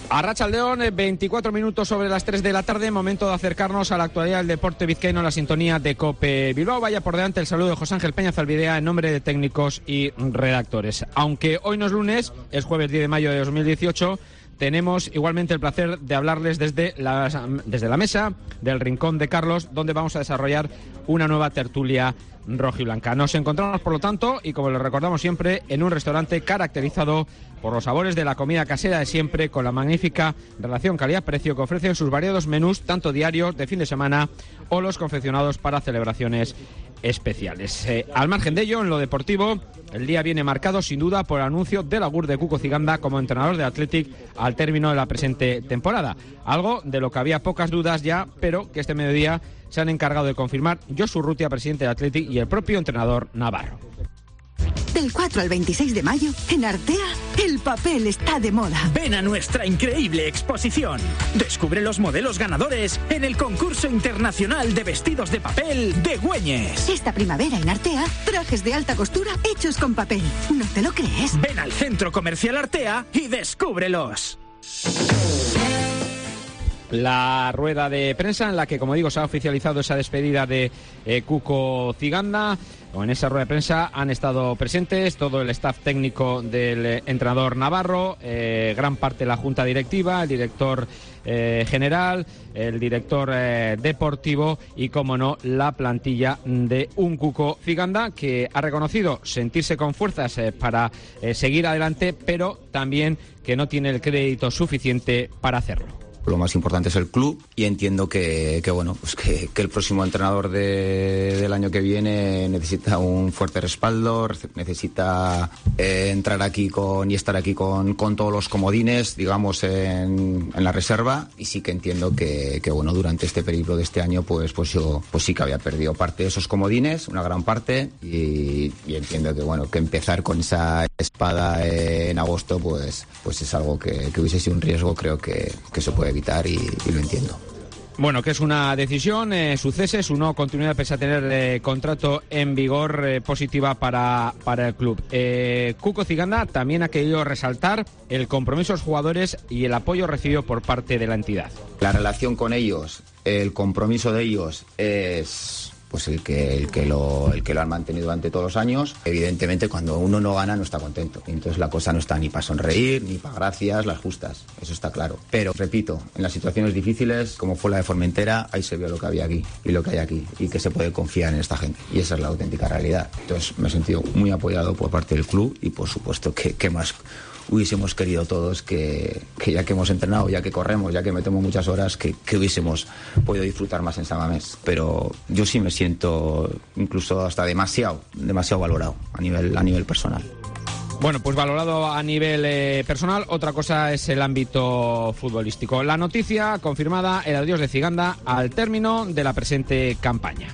Arratsaldeon, 24 minutos sobre las 3 de la tarde, momento de acercarnos a la actualidad del deporte vizcaíno en la sintonía de COPE Bilbao. Vaya por delante el saludo de José Ángel Peña Zalbidea en nombre de técnicos y redactores. Aunque hoy no es lunes, es jueves 10 de mayo de 2018, tenemos igualmente el placer de hablarles desde la mesa del Rincón de Carlos, donde vamos a desarrollar una nueva tertulia rojiblanca. Nos encontramos, por lo tanto, y como les recordamos siempre, en un restaurante caracterizado por los sabores de la comida casera de siempre, con la magnífica relación calidad-precio que ofrecen sus variados menús, tanto diarios, de fin de semana, o los confeccionados para celebraciones especiales. Al margen de ello, en lo deportivo, el día viene marcado sin duda por el anuncio del augur de Cuco Ciganda como entrenador de Athletic al término de la presente temporada. Algo de lo que había pocas dudas ya, pero que este mediodía se han encargado de confirmar Josu Urrutia, presidente de Athletic, y el propio entrenador navarro. Del 4 al 26 de mayo, en Artea, el papel está de moda. Ven a nuestra increíble exposición. Descubre los modelos ganadores en el concurso internacional de vestidos de papel de Güeñes. Esta primavera en Artea, trajes de alta costura hechos con papel. ¿No te lo crees? Ven al Centro Comercial Artea y descúbrelos. La rueda de prensa en la que, como digo, se ha oficializado esa despedida de Cuco Ciganda. En esa rueda de prensa han estado presentes todo el staff técnico del entrenador navarro, gran parte de la junta directiva, el director general, el director deportivo y, como no, la plantilla de un Cuco Ciganda que ha reconocido sentirse con fuerzas para seguir adelante, pero también que no tiene el crédito suficiente para hacerlo. Lo más importante es el club y entiendo que el próximo entrenador del año que viene necesita un fuerte respaldo, necesita entrar aquí y estar aquí con todos los comodines, digamos, en la reserva, y sí que entiendo que durante este periplo de este año pues yo sí que había perdido parte de esos comodines, una gran parte, y entiendo que empezar con esa espada en agosto pues es algo que hubiese sido un riesgo. Creo que se puede evitar y lo entiendo. Bueno, que es una decisión, su cese, su no continuidad pese a tener contrato en vigor, positiva para el club. Cuco Ciganda también ha querido resaltar el compromiso de los jugadores y el apoyo recibido por parte de la entidad. La relación con ellos, el compromiso de ellos es pues el que lo han mantenido durante todos los años. Evidentemente, cuando uno no gana no está contento, entonces la cosa no está ni para sonreír ni para gracias las justas, eso está claro, pero repito, en las situaciones difíciles como fue la de Formentera, ahí se vio lo que había aquí y lo que hay aquí, y que se puede confiar en esta gente, y esa es la auténtica realidad. Entonces me he sentido muy apoyado por parte del club, y por supuesto que más hubiésemos querido todos que ya que hemos entrenado, ya que corremos, ya que metemos muchas horas, que hubiésemos podido disfrutar más en San Mamés. Pero yo sí me siento incluso hasta demasiado valorado a nivel personal. Bueno, pues valorado a nivel personal. Otra cosa es el ámbito futbolístico. La noticia confirmada, el adiós de Ciganda al término de la presente campaña.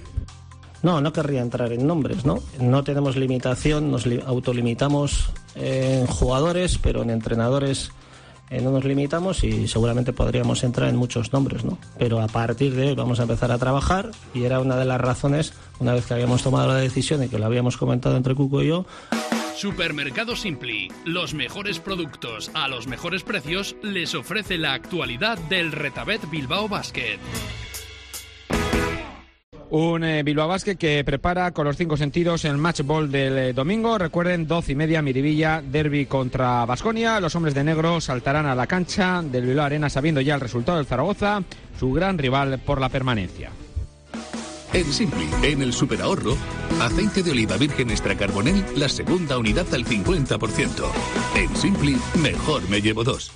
No querría entrar en nombres, ¿no? No tenemos limitación, nos autolimitamos en jugadores, pero en entrenadores no nos limitamos, y seguramente podríamos entrar en muchos nombres, ¿no? Pero a partir de hoy vamos a empezar a trabajar, y era una de las razones, una vez que habíamos tomado la decisión y que lo habíamos comentado entre Cuco y yo. Supermercado Simpli, los mejores productos a los mejores precios, les ofrece la actualidad del Retabet Bilbao Basket. Un Bilbao Basket que prepara con los 5 sentidos el match ball del domingo. Recuerden, 12:30, Miribilla, derbi contra Baskonia. Los hombres de negro saltarán a la cancha del Bilbao Arena sabiendo ya el resultado del Zaragoza, su gran rival por la permanencia. En Simpli, en el superahorro, aceite de oliva virgen extra carbonel, la segunda unidad al 50%. En Simpli, mejor me llevo 2.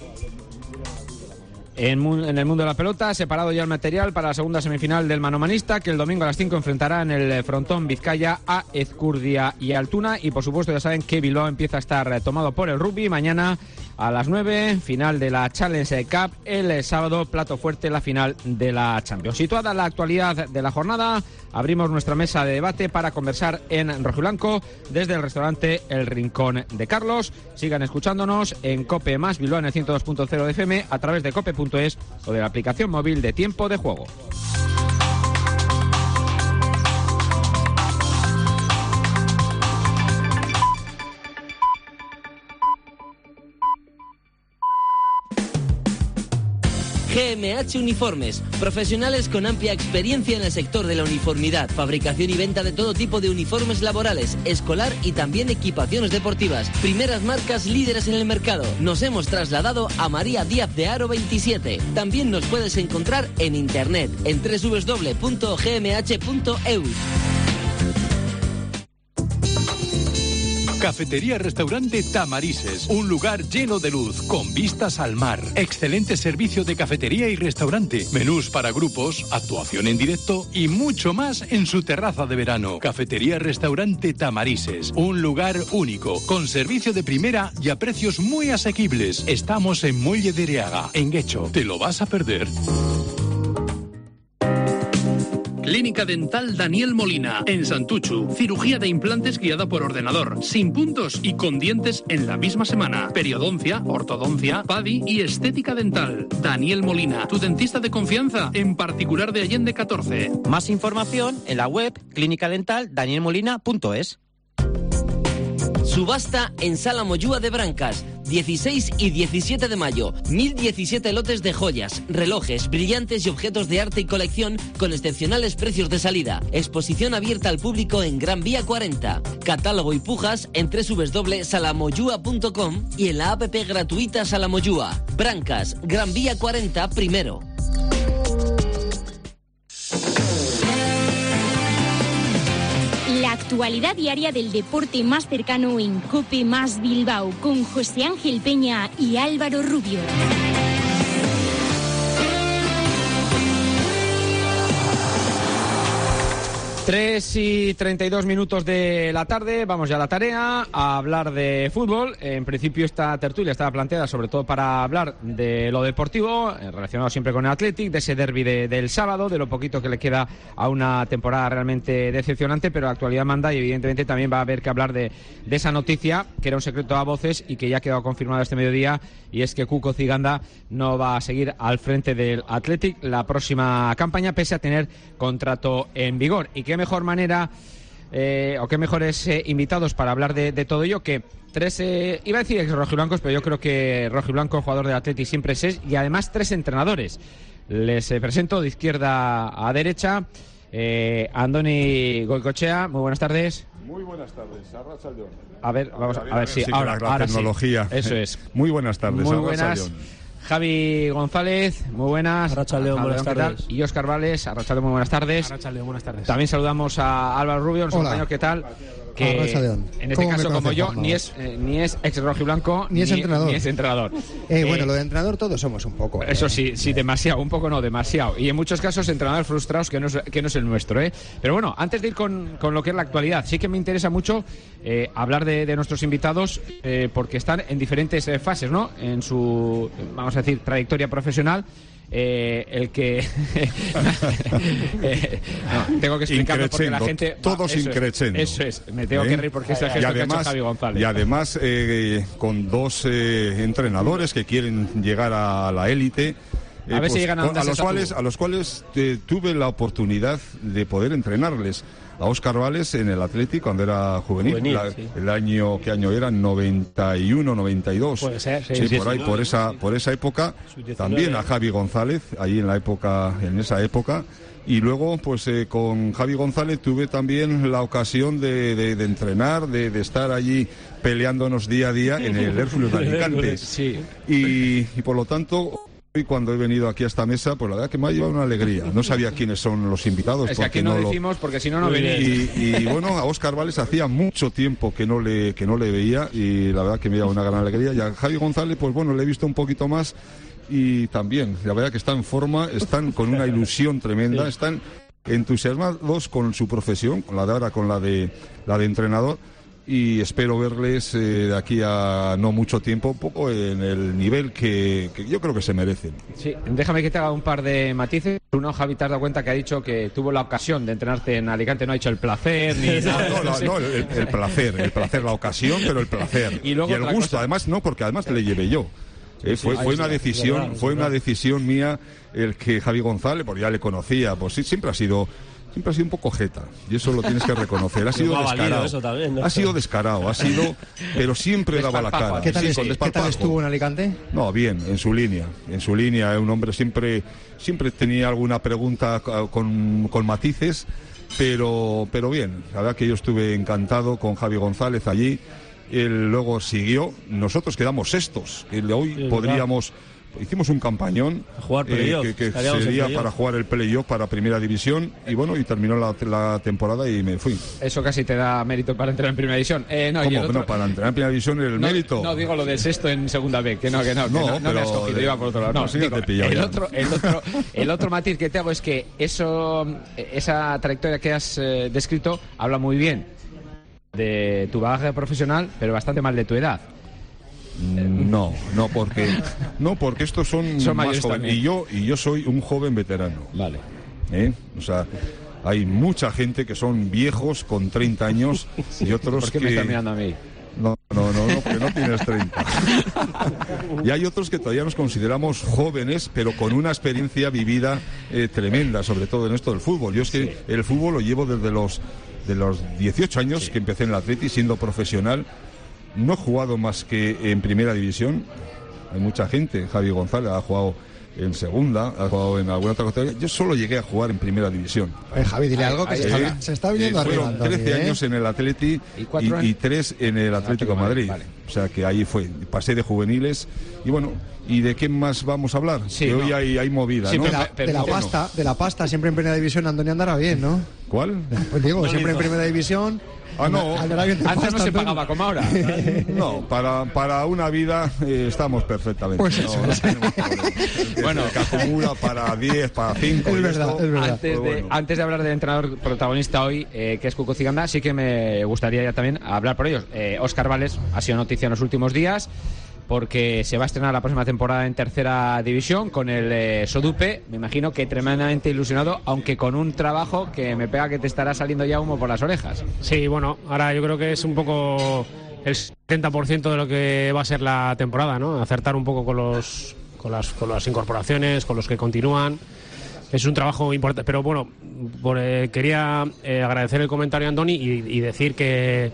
En el mundo de la pelota, separado ya el material para la segunda semifinal del manomanista, que el domingo a las 5 enfrentará en el frontón Vizcaya a Ezcurdia y Altuna. Y por supuesto ya saben que Bilbao empieza a estar tomado por el rugby. Mañana a las 9, final de la Challenge Cup. El sábado, plato fuerte, la final de la Champions. Situada la actualidad de la jornada, abrimos nuestra mesa de debate para conversar en rojiblanco desde el restaurante El Rincón de Carlos. Sigan escuchándonos en COPE más Bilbao en el 102.0 de FM, a través de cope.es o de la aplicación móvil de Tiempo de Juego. GMH Uniformes, profesionales con amplia experiencia en el sector de la uniformidad, fabricación y venta de todo tipo de uniformes laborales, escolar y también equipaciones deportivas. Primeras marcas líderes en el mercado. Nos hemos trasladado a María Díaz de Haro 27. También nos puedes encontrar en internet en www.gmh.eu. Cafetería-restaurante Tamarises, un lugar lleno de luz, con vistas al mar. Excelente servicio de cafetería y restaurante, menús para grupos, actuación en directo y mucho más en su terraza de verano. Cafetería-restaurante Tamarises, un lugar único, con servicio de primera y a precios muy asequibles. Estamos en Muelle de Ereaga, en Guecho. ¿Te lo vas a perder? Clínica Dental Daniel Molina, en Santuchu. Cirugía de implantes guiada por ordenador, sin puntos y con dientes en la misma semana. Periodoncia, ortodoncia, PADI y estética dental. Daniel Molina, tu dentista de confianza, en particular de Allende 14. Más información en la web clinicadentaldanielmolina.es. Subasta en Sala Moyúa de Brancas, 16 y 17 de mayo. 1017 lotes de joyas, relojes, brillantes y objetos de arte y colección con excepcionales precios de salida. Exposición abierta al público en Gran Vía 40. Catálogo y pujas en www.salamoyua.com y en la app gratuita Salamoyúa. Brancas, Gran Vía 40 primero. La actualidad diaria del deporte más cercano en COPE más Bilbao con José Ángel Peña y Álvaro Rubio. 3:32 de la tarde, vamos ya a la tarea, a hablar de fútbol. En principio esta tertulia estaba planteada sobre todo para hablar de lo deportivo, relacionado siempre con el Athletic, de ese derbi del sábado, de lo poquito que le queda a una temporada realmente decepcionante, pero la actualidad manda y evidentemente también va a haber que hablar de esa noticia, que era un secreto a voces y que ya ha quedado confirmada este mediodía, y es que Cuco Ciganda no va a seguir al frente del Athletic la próxima campaña, pese a tener contrato en vigor. Y qué mejor manera o qué mejores invitados para hablar de todo ello que tres, iba a decir ex rojiblancos, pero yo creo que rojiblanco, jugador del Athletic siempre es, y además tres entrenadores. Les presento de izquierda a derecha. Andoni Goicoechea, muy buenas tardes. Muy buenas tardes, Arratsaldeon. A ver, vamos a ver si ahora tecnología. Sí. Eso es. Muy buenas tardes. Muy buenas. Javi González, muy buenas. Arratsaldeon, buenas tardes. Y Óscar Vales, Arratsaldeon, muy buenas tardes. Arratsaldeon, buenas tardes. También saludamos a Álvaro Rubio, nuestro compañero, ¿qué tal? Que en este caso, como yo, ni es ex rojiblanco ni es entrenador. Bueno, lo de entrenador todos somos un poco. Eso sí, demasiado, un poco no, demasiado. Y en muchos casos entrenadores frustrados que no es el nuestro. Pero bueno, antes de ir con lo que es la actualidad, sí que me interesa mucho hablar de nuestros invitados porque están en diferentes fases, ¿no? En su, vamos a decir, trayectoria profesional. El que tengo que explicarlo porque la gente todos increchendo. Eso es, me tengo que reír porque es el gesto que ha hecho Javi González. Y además con dos entrenadores que quieren llegar a la élite, a ver si llegan a los cuales tuve la oportunidad de poder entrenarles. A Óscar Vales en el Athletic cuando era juvenil sí. El año, ¿qué año era? 91, 92. Puede ser, sí, por ahí, por esa época. También a Javi González, ahí en esa época. Y luego, pues con Javi González tuve también la ocasión de entrenar, de estar allí peleándonos día a día en el Hércules de Alicante. Sí. Y por lo tanto, y cuando he venido aquí a esta mesa, pues la verdad que me ha llevado una alegría. No sabía quiénes son los invitados. Es que aquí no decimos porque si no venís. Y bueno, a Óscar Vales hacía mucho tiempo que no le veía y la verdad que me ha llevado una gran alegría. Y a Javi González, pues bueno, le he visto un poquito más y también, la verdad que está en forma, están con una ilusión tremenda, están entusiasmados con su profesión, con la de ahora, con la de entrenador. Y espero verles de aquí a no mucho tiempo, un poco en el nivel que yo creo que se merecen. Sí, déjame que te haga un par de matices. Uno, Javi, te has dado cuenta que ha dicho que tuvo la ocasión de entrenarte en Alicante, no ha dicho el placer ni nada. No, el placer, la ocasión, pero el placer. Y el gusto, cosa. Además, no, porque además le llevé yo. Fue una decisión mía el que Javi González, porque ya le conocía, pues sí, siempre ha sido siempre ha sido un poco jeta, y eso lo tienes que reconocer. Ha sido descarado, eso también, ¿no? ha sido descarado, pero siempre daba la cara. ¿Qué tal estuvo en Alicante? No, bien, en su línea, un hombre siempre tenía alguna pregunta con matices, pero bien, la verdad que yo estuve encantado con Javi González allí. Él luego siguió, nosotros quedamos sextos, que hoy podríamos... Hicimos un campañón que sería para jugar el playoff para Primera División, y bueno, y terminó la temporada y me fui. Eso casi te da mérito para entrar en Primera División. ¿Cómo? Para entrar en Primera División mérito. No, digo lo del sexto en Segunda B, que no me has cogido, iba por otro lado. El otro matiz que te hago es que esa trayectoria que has descrito habla muy bien de tu bagaje profesional, pero bastante mal de tu edad. No, porque estos son más jóvenes, y yo soy un joven veterano. Vale. O sea, hay mucha gente que son viejos con 30 años y otros ¿Por qué me estás mirando a mí? No, porque no tienes 30. Y hay otros que todavía nos consideramos jóvenes, pero con una experiencia vivida tremenda, sobre todo en esto del fútbol. Yo es que el fútbol lo llevo desde los 18 años que empecé en el Atleti, siendo profesional. No he jugado más que en Primera División. Hay mucha gente. Javi González ha jugado en Segunda, ha jugado en alguna otra categoría. Yo solo llegué a jugar en Primera División. Javi, dile algo que se está viniendo arriba. Fueron 13 años en el Atleti y 3 en el Atlético de Madrid. Vale. O sea que ahí fue. Pasé de juveniles. Y bueno, ¿y de qué más vamos a hablar? Sí, que hoy hay movida, ¿no? De la pasta, siempre en Primera División, Antonio andará bien, ¿no? ¿Cuál? Pues digo, siempre en Primera División. No. Antes no se pagaba como ahora. No, para una vida estamos perfectamente. Pues eso. Bueno, que acumula para 10, para 5. Es verdad. Antes de hablar del entrenador protagonista hoy, que es Cuco Ciganda, sí que me gustaría ya también hablar por ellos. Óscar Vales ha sido noticia en los últimos días, porque se va a estrenar la próxima temporada en Tercera División con el Sodupe. Me imagino que tremendamente ilusionado, aunque con un trabajo que me pega que te estará saliendo ya humo por las orejas. Sí, bueno, ahora yo creo que es un poco el 70% de lo que va a ser la temporada, ¿no? Acertar un poco con las incorporaciones, con los que continúan. Es un trabajo importante, pero bueno, quería agradecer el comentario a Andoni y decir que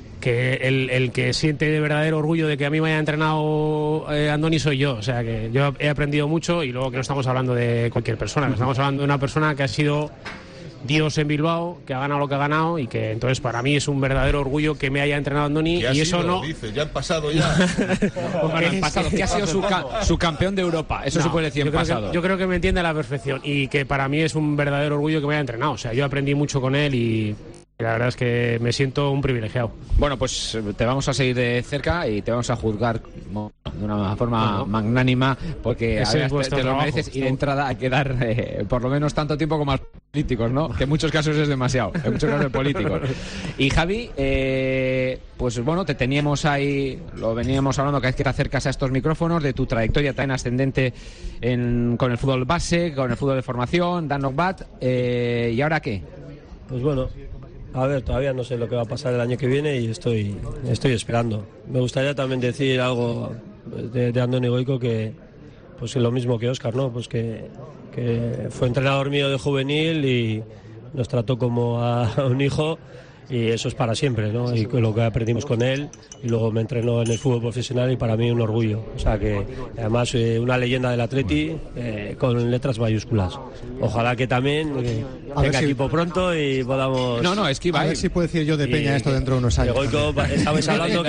el que siente de verdadero orgullo de que a mí me haya entrenado Andoni soy yo. O sea, que yo he aprendido mucho, y luego que no estamos hablando de cualquier persona, estamos hablando de una persona que ha sido Dios en Bilbao, que ha ganado lo que ha ganado, y que entonces para mí es un verdadero orgullo que me haya entrenado Andoni. Y eso no dice, ya han pasado ya. Bueno, el pasado, que ha sido su campeón de Europa, eso se puede decir en pasado. Yo creo que me entiende a la perfección, y que para mí es un verdadero orgullo que me haya entrenado. O sea, yo aprendí mucho con él y la verdad es que me siento un privilegiado. Bueno, pues te vamos a seguir de cerca y te vamos a juzgar de una forma magnánima, porque a ver, te lo mereces, y de entrada hay que dar por lo menos tanto tiempo como a los políticos, ¿no? Que en muchos casos es demasiado, en muchos casos de políticos. Y Javi, pues bueno, te teníamos ahí, lo veníamos hablando, cada vez que te acercas a estos micrófonos, de tu trayectoria tan ascendente con el fútbol base, con el fútbol de formación, Dan Nogbat, ¿y ahora qué? Pues bueno, a ver, todavía no sé lo que va a pasar el año que viene y estoy esperando. Me gustaría también decir algo de Andoni Goico, que pues lo mismo que Óscar, ¿no? Pues que fue entrenador mío de juvenil y nos trató como a un hijo, y eso es para siempre, ¿no? Y lo que aprendimos con él, y luego me entrenó en el fútbol profesional, y para mí un orgullo. O sea que además una leyenda del Atleti con letras mayúsculas. Ojalá que también tenga equipo pronto y podamos... No, esquiva. A ver si puedo decir yo de Peña esto dentro de unos años. Estabais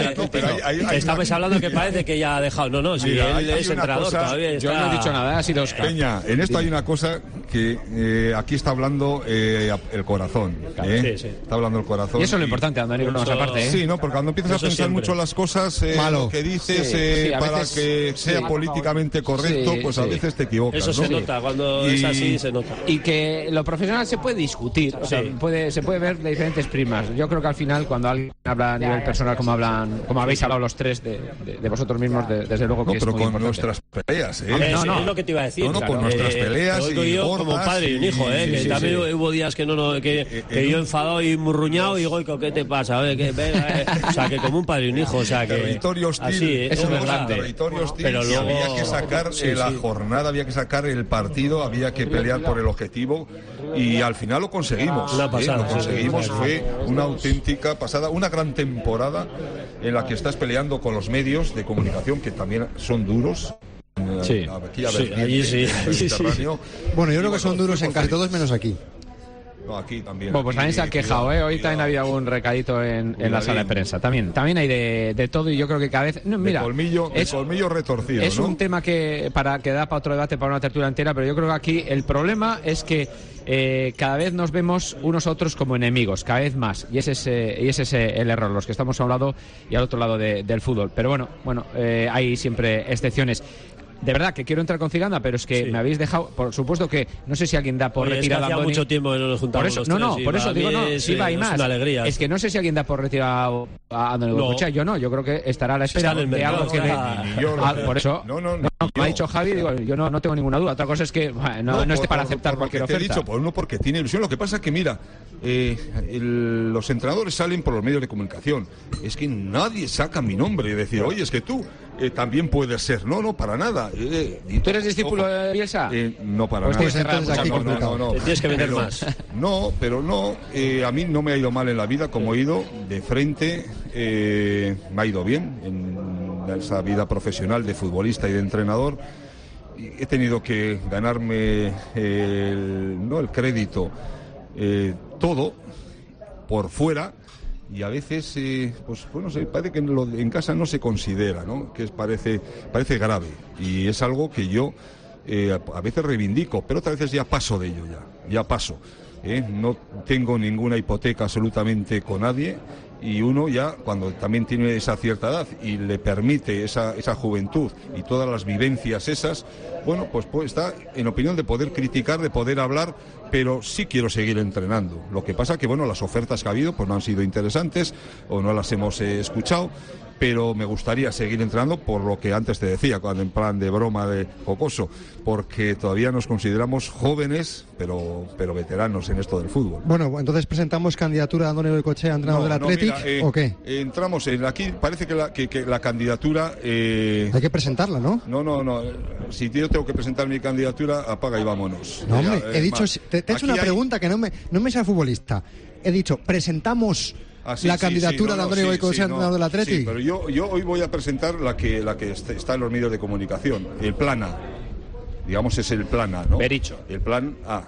hablando que parece que ya ha dejado. No, si él es entrenador todavía. Yo no he dicho nada, ha sido Óscar. Peña, en esto hay una cosa que aquí está hablando el corazón. Claro, sí. Está hablando el corazón. Y eso es lo importante, Andoni, por nuestra parte. Sí, ¿no? Porque cuando empiezas a pensar siempre mucho las cosas, lo que dices, para que sea políticamente correcto, pues a veces te equivocas. Eso se nota, cuando es así se nota. Y que lo profesional se puede discutir, o sea, se puede ver de diferentes prismas. Yo creo que al final, cuando alguien habla a nivel personal, como habéis hablado los tres de vosotros mismos, desde luego que es muy importante. Pero con nuestras peleas, Es lo que te iba a decir. No, por nuestras peleas y yo como un padre y un hijo, que también hubo días que que yo enfadado y murruñado y digo, ¿qué te pasa? O sea, que como un padre y un hijo, o sea, que territorio hostil, así, eso es verdad. Territorio hostil, pero luego había que sacar la jornada, había que sacar el partido, había que pelear por el objetivo y al final lo conseguimos. Lo conseguimos, fue una auténtica pasada, una gran temporada en la que estás peleando con los medios de comunicación que también son duros. Sí, allí sí. Bueno, yo creo que son duros en casi todos menos aquí. No, aquí también. Bueno, pues también se han quejado, Hoy también había un recadito en la sala de prensa. También hay de todo y yo creo que cada vez... No, mira, colmillo retorcido, es un tema que da para otro debate, para una tertulia entera, pero yo creo que aquí el problema es que cada vez nos vemos unos a otros como enemigos, cada vez más. Y ese es el error, los que estamos a un lado y al otro lado del fútbol. Pero bueno, hay siempre excepciones. De verdad que quiero entrar con Ciganda, pero es que me habéis dejado, por supuesto que no sé si alguien da por retirado a Andoni. Hacía mucho tiempo que no nos juntamos por eso digo, hay más. Una alegría. Es que no sé si alguien da por retirado a Andoni Goicoechea, yo no, yo creo que estará a la espera de algo que por eso, me ha dicho Javi, digo, yo no tengo ninguna duda. Otra cosa es que no esté para aceptar cualquier oferta. Te he dicho, por uno porque tiene ilusión. Lo que pasa es que, mira, los entrenadores salen por los medios de comunicación. Es que nadie saca mi nombre y decir, oye, es que tú también puedes ser. No, para nada. ¿Tú eres discípulo de Bielsa? No, para pues nada. No. Te tienes que vender más. No, pero no. A mí no me ha ido mal en la vida, como he ido de frente. Me ha ido bien en esa vida profesional de futbolista y de entrenador. He tenido que ganarme el crédito todo por fuera. Y a veces, parece que en casa no se considera, ¿no? Que parece grave. Y es algo que yo a veces reivindico, pero otras veces ya paso de ello, ya paso. No tengo ninguna hipoteca absolutamente con nadie. Y uno ya, cuando también tiene esa cierta edad y le permite esa juventud y todas las vivencias esas, pues está en opinión de poder criticar, de poder hablar, pero sí quiero seguir entrenando. Lo que pasa que, las ofertas que ha habido pues no han sido interesantes o no las hemos escuchado, pero me gustaría seguir entrenando por lo que antes te decía, cuando en plan de broma, de jocoso, porque todavía nos consideramos jóvenes, pero veteranos en esto del fútbol. Bueno, entonces presentamos candidatura de Andoni Goicoechea, entrenador del Athletic, ¿o qué? Entramos aquí, parece que la candidatura... Hay que presentarla, ¿no? No, si yo tengo que presentar mi candidatura, apaga y vámonos. No, hombre, he dicho, te he hecho una pregunta que no me sea futbolista. He dicho, presentamos... la candidatura de Andoni Goicoechea, entrenador del Athletic. Sí, pero yo hoy voy a presentar la que está en los medios de comunicación, el plan A. Digamos, es el plan A, ¿no? Bericho. El plan A.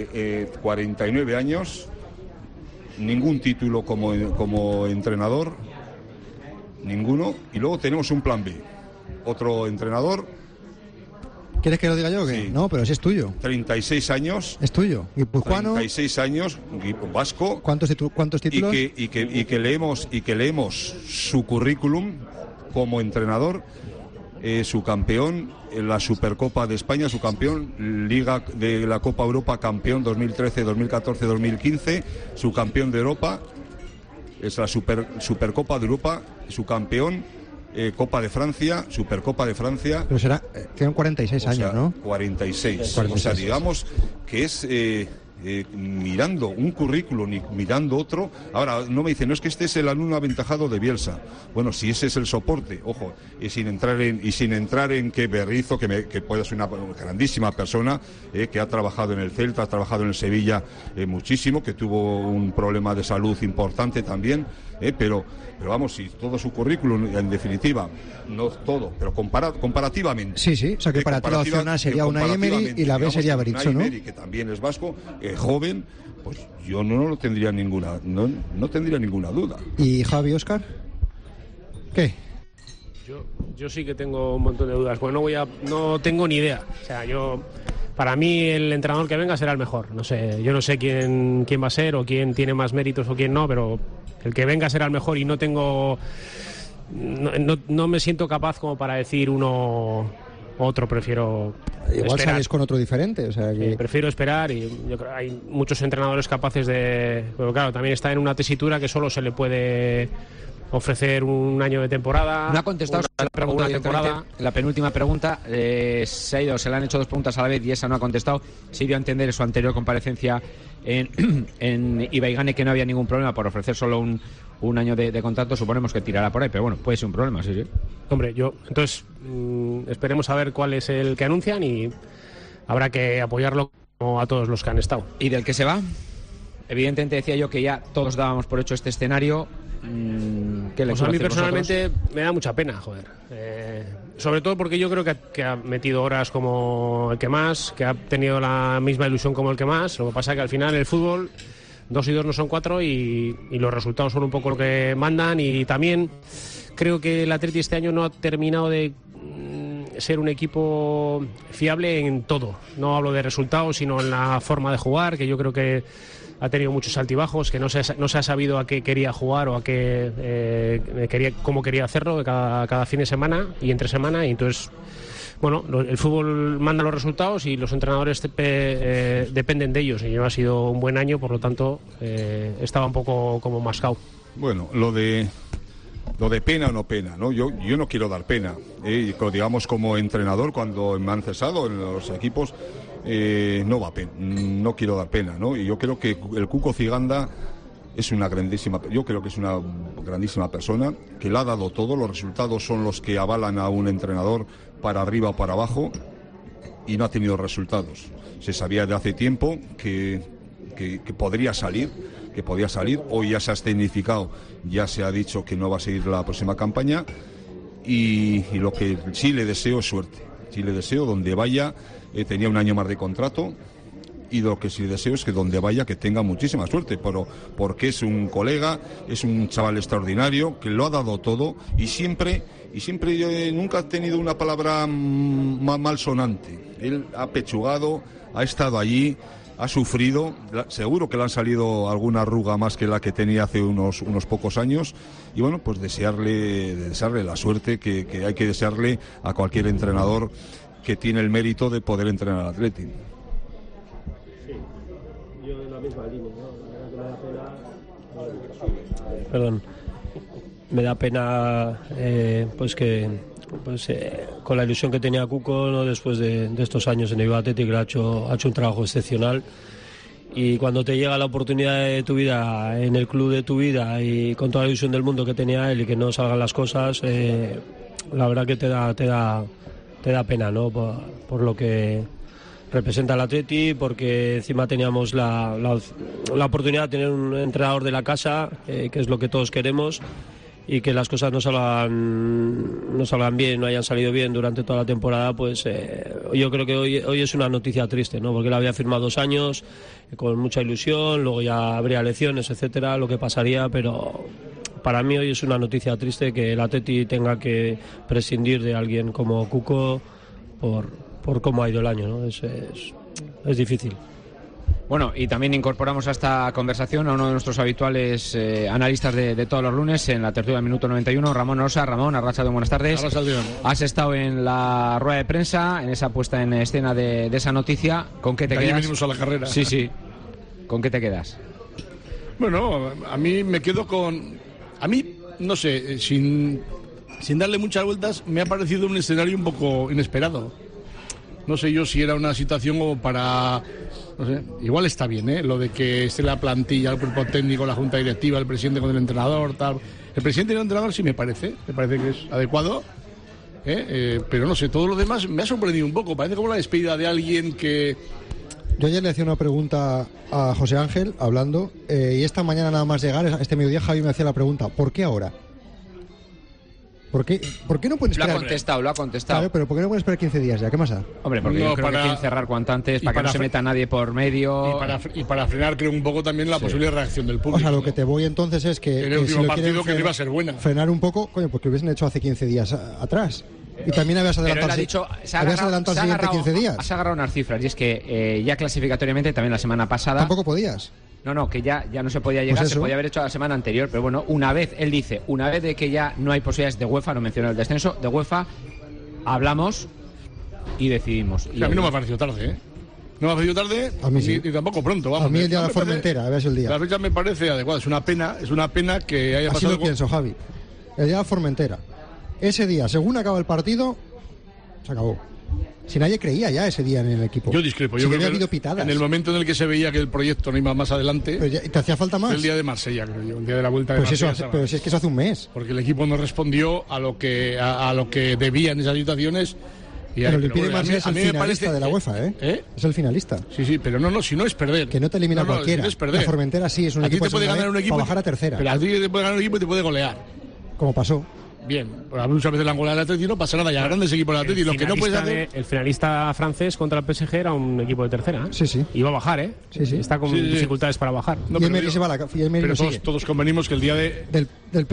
49 años, ningún título como entrenador, ninguno. Y luego tenemos un plan B. Otro entrenador. ¿Quieres que lo diga yo o qué? Sí. No, pero si es tuyo. 36 años. Es tuyo. Guipuzcoano. 36 años, vasco. ¿Cuántos títulos? Y que leemos su currículum como entrenador, su campeón en la Supercopa de España, su campeón Liga de la Copa Europa, campeón 2013, 2014, 2015, su campeón de Europa, es la Supercopa de Europa, su campeón. Copa de Francia, Supercopa de Francia. Pero tienen 46 años, ¿no? 46. O sea, digamos que es mirando un currículum y mirando otro. Ahora, no me dicen, no es que este es el alumno aventajado de Bielsa. Bueno, si ese es el soporte, ojo, y sin entrar en que Berrizo, que puede ser una grandísima persona, que ha trabajado en el Celta, ha trabajado en el Sevilla muchísimo, que tuvo un problema de salud importante también, pero vamos, si todo su currículum, en definitiva, no todo, pero comparativamente. Sí, o sea que para ti la opción A sería Unai Emery y la B sería Berizzo, ¿no? Emery, que también es vasco, joven, pues yo no tendría ninguna duda. ¿Y Javi, Óscar? ¿Qué? Yo sí que tengo un montón de dudas, pues no tengo ni idea. O sea, para mí el entrenador que venga será el mejor. No sé, yo no sé quién va a ser o quién tiene más méritos o quién no, pero el que venga será el mejor y no me siento capaz como para decir uno u otro, prefiero igual esperar. Sales con otro diferente, o sea que... prefiero esperar y yo creo que hay muchos entrenadores capaces de... Pero claro, también está en una tesitura que solo se le puede ofrecer un año de temporada. No ha contestado una temporada. La penúltima pregunta, se le han hecho 2 preguntas a la vez y esa no ha contestado. Se dio a entender en su anterior comparecencia en Ibaigane que no había ningún problema por ofrecer solo un año de contrato. Suponemos que tirará por ahí, pero bueno, puede ser un problema, sí. Hombre, entonces esperemos a ver cuál es el que anuncian y habrá que apoyarlo como a todos los que han estado. ¿Y del que se va? Evidentemente decía yo que ya todos dábamos por hecho este escenario. Pues a mí personalmente me da mucha pena, joder. Sobre todo porque yo creo que ha metido horas como el que más, que ha tenido la misma ilusión como el que más. Lo que pasa es que al final el fútbol 2 y 2 no son 4 y los resultados son un poco lo que mandan. Y también creo que el Atleti este año no ha terminado de ser un equipo fiable en todo. No hablo de resultados, sino en la forma de jugar, que yo creo que ha tenido muchos altibajos, que no se ha sabido a qué quería jugar o a qué cómo quería hacerlo cada fin de semana y entre semana. Y entonces, bueno, el fútbol manda los resultados y los entrenadores dependen de ellos. Y no ha sido un buen año, por lo tanto, estaba un poco como mascado. Bueno, lo de pena o no pena, ¿no? Yo no quiero dar pena, digamos como entrenador cuando me han cesado en los equipos. No quiero dar pena, ¿no? Y yo creo que el Cuco Ciganda es una grandísima persona que le ha dado todo. Los resultados son los que avalan a un entrenador para arriba o para abajo y no ha tenido resultados. Se sabía de hace tiempo que podría salir, hoy ya se ha escenificado, ya se ha dicho que no va a seguir la próxima campaña y lo que sí le deseo es suerte. Sí le deseo donde vaya. Tenía un año más de contrato y lo que sí deseo es que donde vaya que tenga muchísima suerte, porque es un colega, es un chaval extraordinario que lo ha dado todo y siempre nunca ha tenido una palabra malsonante. Él ha pechugado, ha estado allí, ha sufrido, seguro que le han salido alguna arruga más que la que tenía hace unos pocos años y bueno, pues desearle la suerte que hay que desearle a cualquier entrenador que tiene el mérito de poder entrenar al Atleti. Sí, yo en la misma línea, ¿no? La verdad que me da pena con la ilusión que tenía Cuco, ¿no? Después de estos años en el Atleti, que ha hecho un trabajo excepcional. Y cuando te llega la oportunidad de tu vida, en el club de tu vida y con toda la ilusión del mundo que tenía él y que no salgan las cosas, la verdad que te da pena, ¿no? Por lo que representa el Atleti, porque encima teníamos la oportunidad de tener un entrenador de la casa, que es lo que todos queremos, y que las cosas no salgan bien, no hayan salido bien durante toda la temporada, pues yo creo que hoy es una noticia triste, ¿no? Porque él había firmado 2 años con mucha ilusión, luego ya habría elecciones, etcétera, lo que pasaría, pero para mí hoy es una noticia triste que el Atleti tenga que prescindir de alguien como Cuco por cómo ha ido el año, ¿no? Es difícil. Bueno, y también incorporamos a esta conversación a uno de nuestros habituales analistas de todos los lunes en la tertulia Minuto 91, Ramón Osa. Ramón, arrachado, buenas tardes. Has estado en la rueda de prensa, en esa puesta en escena de esa noticia. ¿Con qué te quedas? Ahí venimos a la carrera. Sí. ¿Con qué te quedas? Bueno, a mí me quedo con... A mí, no sé, sin darle muchas vueltas, me ha parecido un escenario un poco inesperado. No sé yo si era una situación como para... No sé, igual está bien, lo de que esté la plantilla, el cuerpo técnico, la junta directiva, el presidente con el entrenador, tal. El presidente y el entrenador sí me parece que es adecuado, pero no sé, todo lo demás me ha sorprendido un poco. Parece como la despedida de alguien que... Yo ayer le hacía una pregunta a José Ángel, hablando, y esta mañana nada más llegar, este mediodía, Javi me hacía la pregunta, ¿por qué ahora? ¿Por qué no pueden esperar? Lo ha contestado. Claro, pero ¿por qué no pueden esperar 15 días ya? ¿Qué pasa? Hombre, porque yo creo que quieren cerrar cuanto antes para que no se meta nadie por medio. Y para frenar, creo, un poco también la posible reacción del público. O sea, lo que te voy entonces es que... En el último partido que no iba a ser buena. Frenar un poco, coño, porque lo hubiesen hecho hace 15 días atrás. Y también habías adelantado el siguiente 15 días. Has agarrado unas cifras, y es que ya clasificatoriamente, también la semana pasada... ¿Tampoco podías? No, que ya no se podía llegar, pues se podía haber hecho la semana anterior, pero bueno, una vez de que ya no hay posibilidades de UEFA, no mencionó el descenso, de UEFA hablamos y decidimos. A mí no me ha parecido tarde, No me ha parecido tarde, a mí sí. Ni tampoco pronto, vamos. A mí el día de la Formentera, a ver si el día. La fecha me parece adecuada, es una pena que haya pasado... Así lo pienso, Javi. el día de Formentera. Ese día, según acaba el partido, se acabó. Si nadie creía ya ese día en el equipo. Yo discrepo. Yo creo que habido pitadas. En el momento en el que se veía que el proyecto no iba más adelante... Pero ¿te hacía falta más? El día de Marsella, creo yo. El día de la vuelta de pues Marsella. Eso, pero si es que eso hace un mes. Porque el equipo no respondió a lo que debía en esas situaciones. Pero el Olympique de Marsella es el finalista de la UEFA, ¿eh? Es el finalista. Sí, pero no, si no es perder. Que no te elimina cualquiera. No es perder. La Formentera sí es un equipo te puede ganar un equipo para bajar a tercera. Pero a ti te puede ganar un equipo y te puede golear. Como pasó. Bien, muchas veces la goleada del Atleti no pasa nada, ya grandes equipos del Atleti, lo que no puedes hacer... El finalista francés contra el PSG era un equipo de tercera, ¿eh? Sí. Iba a bajar, ¿eh? Sí. Está con dificultades para bajar. No, pero todos convenimos que el día del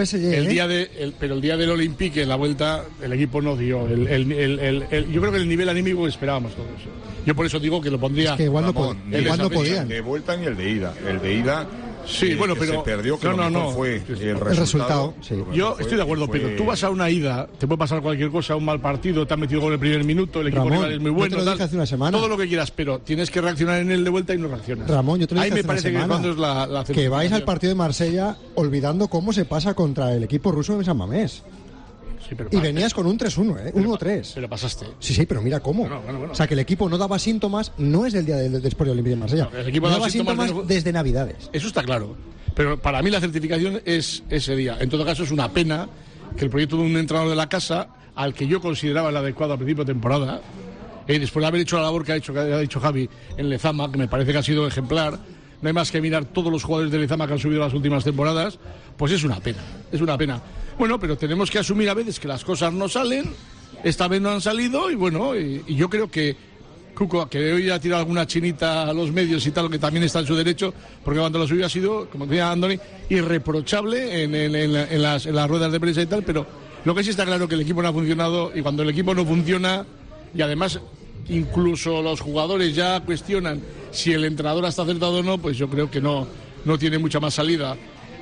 PSG, pero el día del Olympique, en la vuelta, el equipo no dio. Yo creo que el nivel anímico que esperábamos todos. Yo por eso digo que lo pondría... Es que igual no podían. De vuelta ni el de ida. El de ida... Sí, bueno, pero... se perdió, que no fue el resultado. Sí. Yo estoy de acuerdo, pero tú vas a una ida, te puede pasar cualquier cosa, un mal partido, te han metido gol en el primer minuto, el equipo rival es muy bueno, yo te lo dije hace una semana. Todo lo que quieras, pero tienes que reaccionar en el de vuelta y no reaccionas. Ramón, yo te lo dije hace una semana. Que cuando es la que vais al partido de Marsella olvidando cómo se pasa contra el equipo ruso de San Mamés. Sí, y venías con un 3-1, 1-3. Pero pasaste. Sí, pero mira cómo. Bueno. O sea, que el equipo no daba síntomas, no es del día del Sport Olímpico de Marsella. El equipo no daba síntomas desde Navidades. Eso está claro. Pero para mí la certificación es ese día. En todo caso, es una pena que el proyecto de un entrenador de la casa, al que yo consideraba el adecuado a principio de temporada, después de haber hecho la labor que ha hecho Javi en Lezama, que me parece que ha sido ejemplar, no hay más que mirar todos los jugadores de Lezama que han subido las últimas temporadas, pues es una pena. Bueno, pero tenemos que asumir a veces que las cosas no salen, esta vez no han salido, y bueno, y yo creo que Cuco, que hoy ha tirado alguna chinita a los medios y tal, que también está en su derecho, porque cuando lo subió ha sido, como decía Andoni, irreprochable en las ruedas de prensa y tal, pero lo que sí está claro es que el equipo no ha funcionado, y cuando el equipo no funciona, y además incluso los jugadores ya cuestionan si el entrenador está acertado o no, pues yo creo que no tiene mucha más salida.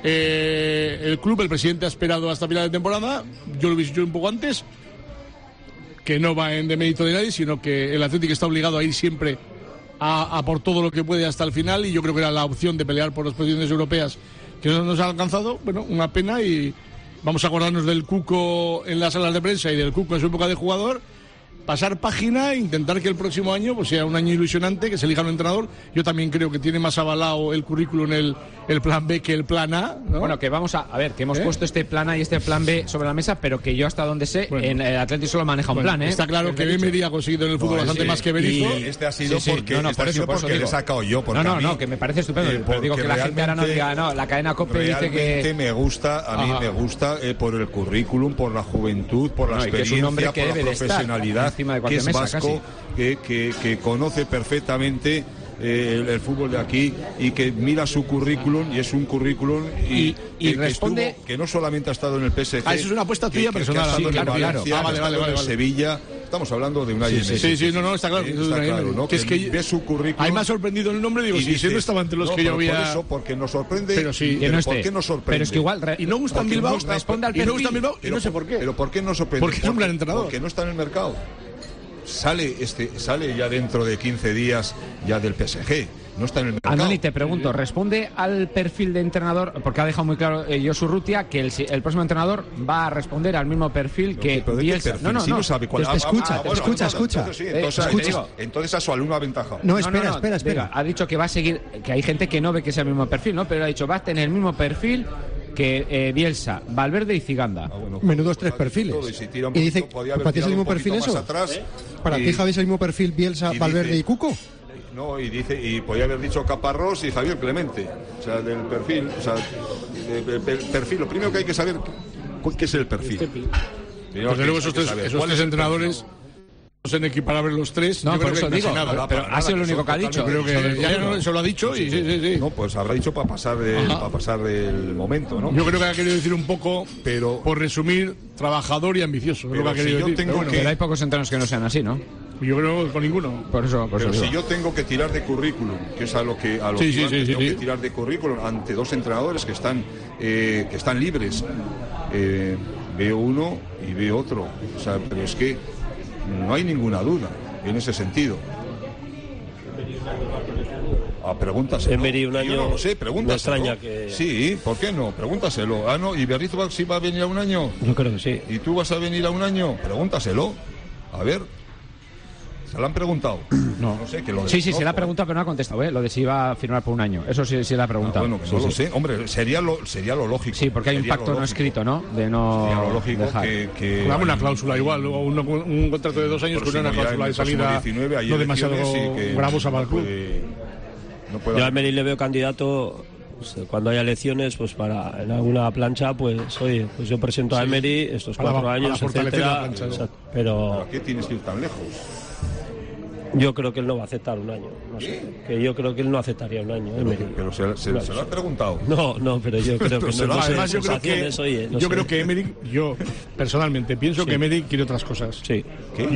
El club, el presidente ha esperado hasta final de temporada, yo lo he visto un poco antes, que no va en demérito de nadie, sino que el Atlético está obligado a ir siempre a por todo lo que puede hasta el final, y yo creo que era la opción de pelear por las posiciones europeas que no nos ha alcanzado. Bueno, una pena, y vamos a acordarnos del Cuco en las salas de prensa y del Cuco en su época de jugador, pasar página e intentar que el próximo año pues sea un año ilusionante, que se elija un entrenador. Yo también creo que tiene más avalado el currículum el plan B que el plan A, ¿no? Bueno, que vamos a ver, que hemos puesto este plan A y este plan B sobre la mesa, pero que yo hasta donde sé, en el Atlético solo maneja un plan, ¿eh? Está claro que Emery ha conseguido en el fútbol bastante más que Berizzo. Y este ha sido porque le he sacado yo. No, que me parece estupendo, pero digo que la gente ahora no diga, no, la cadena COPE dice que... A mí me gusta por el currículum, por la juventud, por la experiencia, por la profesionalidad, que es vasco, que conoce perfectamente el fútbol de aquí, y que mira su currículum, y es un currículum y responde que no solamente ha estado en el PSG. Eso es una apuesta tuya personal. Sí, claro. Vale. Sevilla. Estamos hablando de una está claro. ¿no? Que es que ve su currículum. Ahí me ha sorprendido el nombre, digo, si no estaba entre los que yo había... Por eso, porque nos sorprende. Pero sí, ¿por qué nos sorprende? Pero es que igual... Y no gusta en Bilbao, responde al perfil. Y no sé por qué. Pero ¿por qué nos sorprende? Porque es un gran entrenador. Porque no está en el mercado. Sale ya dentro de 15 días ya del PSG. No está en el mercado. Andoni, te pregunto, ¿responde al perfil de entrenador? Porque ha dejado muy claro Josu Urrutia que el próximo entrenador va a responder al mismo perfil que Bielsa. No sabe cuál. Escucha. Entonces a su alumno aventaja. No, espera. Ha dicho que va a seguir, que hay gente que no ve que sea el mismo perfil, ¿no? Pero ha dicho, va a tener el mismo perfil que Bielsa, Valverde y Ziganda. Menudos tres perfiles. Y dice, ¿para ti es el mismo perfil eso? ¿Para ti, Javi, es el mismo perfil Bielsa, Valverde y Cuco? No, y podía haber dicho Caparrós y Javier Clemente. O sea, del perfil. O sea, perfil. Lo primero que hay que saber, ¿qué es el perfil? Porque luego esos tres entrenadores no son equiparables los tres. No, por eso digo, pero ha sido lo único que ha dicho. Creo que ya se lo ha dicho y sí. No, pues habrá dicho para pasar el momento, ¿no? Yo creo que ha querido decir un poco, pero por resumir, trabajador y ambicioso. Pero ha querido decir. Pero hay pocos entrenos que no sean así, ¿no? Yo creo que con ninguno. Por eso si yo tengo que tirar de currículum, que es a lo que tengo que tirar de currículum ante dos entrenadores que están libres, veo uno y veo otro. O sea, pero es que no hay ninguna duda en ese sentido. Pregúntaselo. Emery un año. Yo no lo sé, pregúntaselo. Me extraña que. Sí, ¿por qué no? Pregúntaselo. No, ¿y Berriz sí va a venir a un año? Yo creo que sí. ¿Y tú vas a venir a un año? Pregúntaselo. A ver. ¿Se lo han preguntado? No sé, que lo Sí, se le ha preguntado, pero no ha contestado, lo de si iba a firmar por un año. Eso sí le ha preguntado. Bueno, que no lo sé. Hombre, sería lo lógico. Sí, porque hay un pacto no escrito, ¿no? De no. Sería lo lógico dejar. que Dame una cláusula igual, o un contrato de 2 años con una cláusula de salida 19, no demasiado gravosa para el club. Yo a Emery le veo candidato. Cuando haya elecciones, pues para en alguna plancha, pues oye, pues yo presento a Emery estos 4 años, etcétera. Pero ¿para qué tienes que ir tan lejos? Yo creo que él no va a aceptar un año. No sé, que yo creo que él no aceptaría un año. Pero se lo ha preguntado. No, pero yo creo que no. Además, yo creo que Emery, yo personalmente pienso que Emery quiere otras cosas. Sí.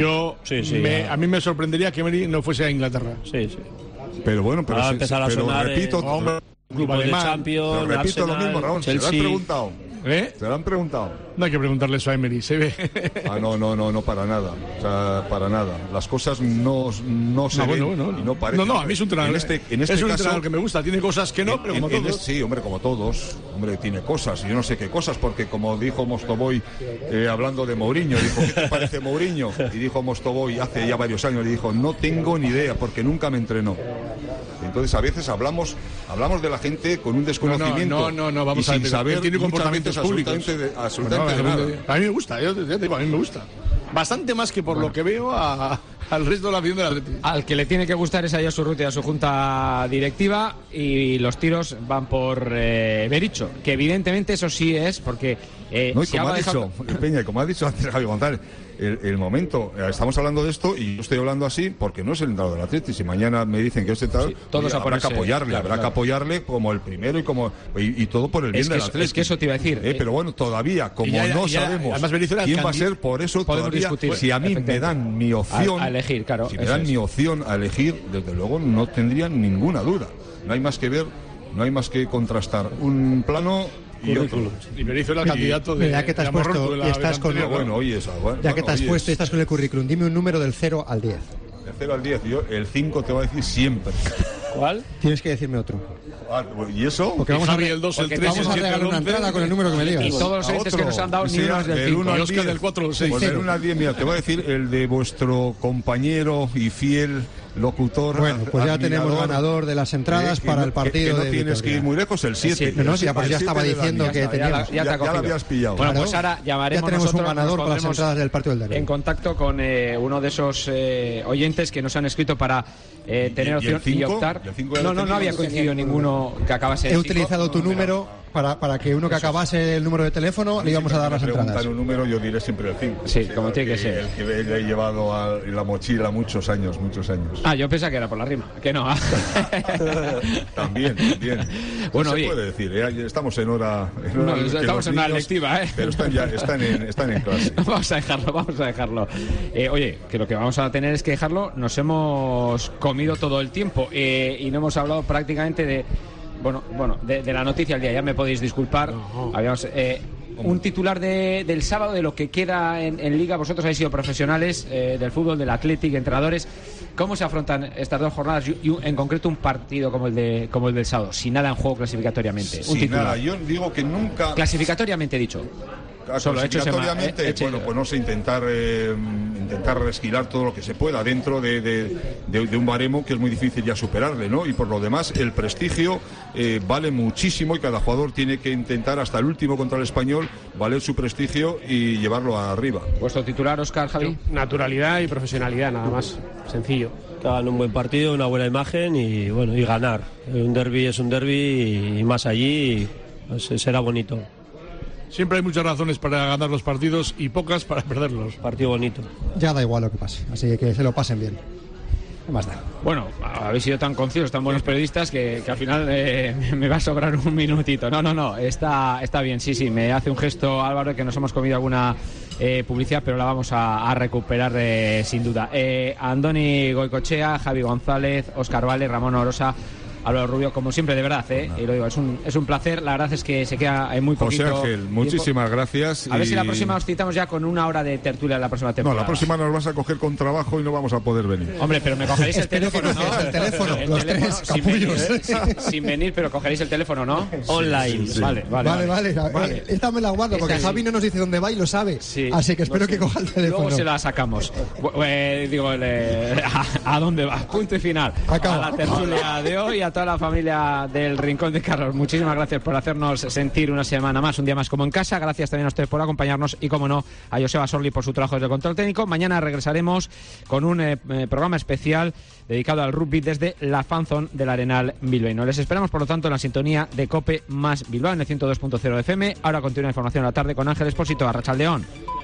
A mí me sorprendería que Emery no fuese a Inglaterra. Sí. Pero bueno, pero repito, club alemán, Champions, repito Arsenal, lo mismo, Raúl. Chelsea. Se lo han preguntado. Se lo han preguntado. No hay que preguntarle eso a Emery, se ve. No, para nada. O sea, para nada. Las cosas no se ven y no parecen. No, a mí es un entrenador. Es un entrenador caso, que me gusta. Tiene cosas que no, pero como todos. Sí, hombre, como todos. Hombre, tiene cosas. Yo no sé qué cosas, porque como dijo Mostovoy, hablando de Mourinho, dijo, ¿qué te parece Mourinho? Y dijo Mostovoy hace ya varios años, le dijo, no tengo ni idea, porque nunca me entrenó. Entonces, a veces hablamos de la gente con un desconocimiento. No, vamos y a sin ver, saber tiene comportamientos públicos. Absolutamente de nada. A mí me gusta, yo te digo, a mí me gusta. Bastante más que por lo que veo al resto de la afición del Atlético. Al que le tiene que gustar es a Josu Ruti y a su junta directiva, y los tiros van por Bericho, que evidentemente eso sí es, porque... como ha dicho antes Javi González, el momento, estamos hablando de esto y yo estoy hablando así porque no es el entrenador del Atlético. Si mañana me dicen que es el entrenador, todos habrá que apoyarle, habrá que apoyarle como el primero y todo por el bien del Atlético. Es que eso te iba a decir. Pero bueno, todavía, como no sabemos quién va a ser, por eso todavía, discutir, si a mí me dan mi opción a elegir, claro, si me dan mi opción a elegir, desde luego no tendría ninguna duda. No hay más que ver, no hay más que contrastar un plano y otro. Y Berizzo era el candidato de... Ya que te has puesto y estás con... Ya que te has puesto y estás con el currículum, dime un número del 0 al 10. Del 0 al 10, yo el 5 te voy a decir siempre. ¿Cuál? Tienes que decirme otro. ¿Y eso? Porque vamos el 2, el 3, vamos a regalar una entrada con el número que me digas. Y todos los entes que nos han dado ni uno del 5. Y Oscar del 4 al 6. Pues del 1 al 10, mira, te voy a decir el de vuestro compañero y fiel locutor. Bueno, pues ya tenemos ganador de las entradas para el partido que no de tienes que ir muy lejos, el 7. Ya estaba diciendo que teníamos. Ya lo habías pillado. Bueno, pues ahora llamaremos. Ya tenemos un ganador para las entradas del partido del derbi. En contacto con uno de esos oyentes que nos han escrito para tener opción y optar. No había coincidido ninguno que acabase. He utilizado tu número para que uno que acabase el número de teléfono le íbamos a dar las entradas. Si me preguntan un número, yo diré siempre el 5. Sí, como tiene que ser. El que le he llevado en la mochila muchos años. Yo pensaba que era por la rima, que no. También. Bueno, se puede decir, estamos en hora. Estamos en una lectiva, Pero están en clase. Vamos a dejarlo. Oye, que lo que vamos a tener es que dejarlo. Nos hemos comido todo el tiempo y no hemos hablado prácticamente de la noticia del día. Ya me podéis disculpar. Habíamos un titular del sábado de lo que queda en Liga. Vosotros habéis sido profesionales del fútbol, del Athletic, entrenadores. ¿Cómo se afrontan estas dos jornadas y en concreto un partido como el del sábado, sin nada en juego clasificatoriamente? Un titular. Nada, yo digo que nunca. Clasificatoriamente he dicho. Clasificatoriamente, pues no sé, intentar resquilar todo lo que se pueda dentro de un baremo que es muy difícil ya superarle, ¿no? Y por lo demás, el prestigio vale muchísimo y cada jugador tiene que intentar hasta el último contra el Español valer su prestigio y llevarlo arriba. ¿Vuestro titular, Óscar, Javi? Naturalidad y profesionalidad, nada más. Sencillo. Que hagan un buen partido, una buena imagen y ganar. Un derbi es un derbi y más allí pues, será bonito. Siempre hay muchas razones para ganar los partidos y pocas para perderlos. Partido bonito. Ya da igual lo que pase, así que se lo pasen bien. ¿Qué más da? Bueno, habéis sido tan concisos, tan buenos periodistas que al final me va a sobrar un minutito. No, está bien, sí, me hace un gesto Álvaro que nos hemos comido alguna publicidad, pero la vamos a recuperar sin duda. Andoni Goicoechea, Javi González, Óscar Vale, Ramón Orosa, Álvaro Rubio, como siempre, de verdad, y lo digo, es un placer. La verdad es que se queda muy poquito. José Ángel, muchísimas gracias. A ver si la próxima os citamos ya con 1 hora de tertulia la próxima temporada. No, la próxima nos vas a coger con trabajo y no vamos a poder venir. Hombre, pero me cogeréis el teléfono, ¿no? El teléfono, los tres capullos. Sin venir, pero cogeréis el teléfono, ¿no? Online. Sí. Vale. Esta me la guardo porque Javi no nos dice dónde va y lo sabe. Sí. Así que espero que coja el teléfono. Luego se la sacamos. ¿A dónde va? Punto y final. Acaba. A la tertulia de hoy, a toda la familia del Rincón de Carlos. Muchísimas gracias por hacernos sentir una semana más, un día más como en casa. Gracias también a ustedes por acompañarnos y, como no, a Joseba Sorli por su trabajo desde el control técnico. Mañana regresaremos con un programa especial dedicado al rugby desde la fanzone del Arenal bilbaíno. Les esperamos, por lo tanto, en la sintonía de COPE más Bilbao en el 102.0 FM. Ahora continúa la información a la tarde con Ángel Expósito. Arratsaldeón.